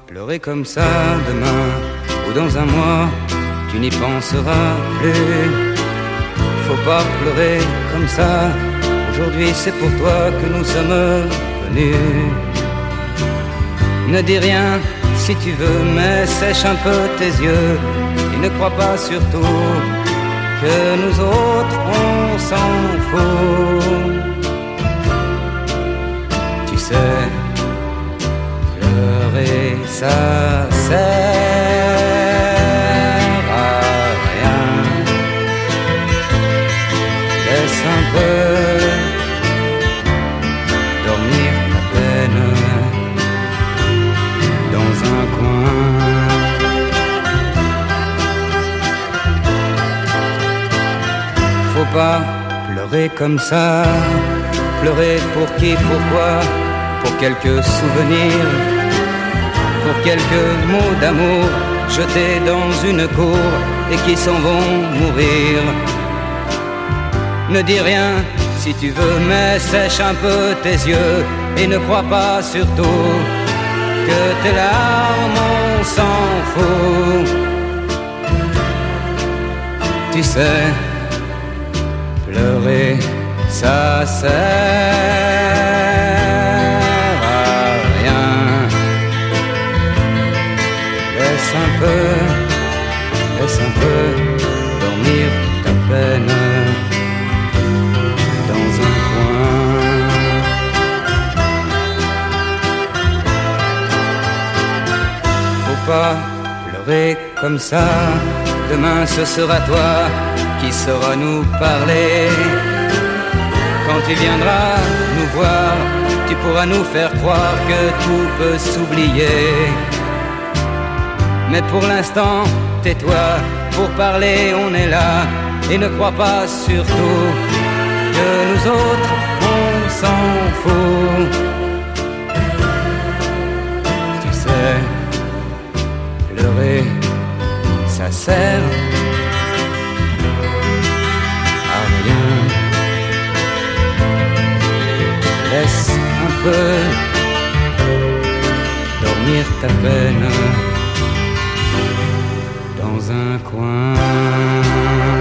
pleurer comme ça demain ou dans un mois, tu n'y penseras plus. Faut pas pleurer comme ça, aujourd'hui c'est pour toi que nous sommes venus. Ne dis rien si tu veux, mais sèche un peu tes yeux et ne crois pas surtout que nous autres on s'en fout. Tu sais, pleurer ça sert à rien. Laisse un peu dormir ta peine dans un coin. Faut pas pleurer comme ça. Pleurer pour qui, pourquoi? Pour quelques souvenirs, pour quelques mots d'amour jetés dans une cour et qui s'en vont mourir. Ne dis rien si tu veux, mais sèche un peu tes yeux et ne crois pas surtout que tes larmes on s'en fout. Tu sais, pleurer ça sert à rien. Laisse un peu dormir ta peine dans un coin. Faut pas pleurer comme ça, demain ce sera toi qui saura nous parler. Quand tu viendras nous voir, tu pourras nous faire croire que tout peut s'oublier. Mais pour l'instant, tais-toi, pour parler on est là. Et ne crois pas surtout que nous autres on s'en fout. Tu sais, pleurer, ça sert à rien. Laisse un peu dormir ta peine dans un coin.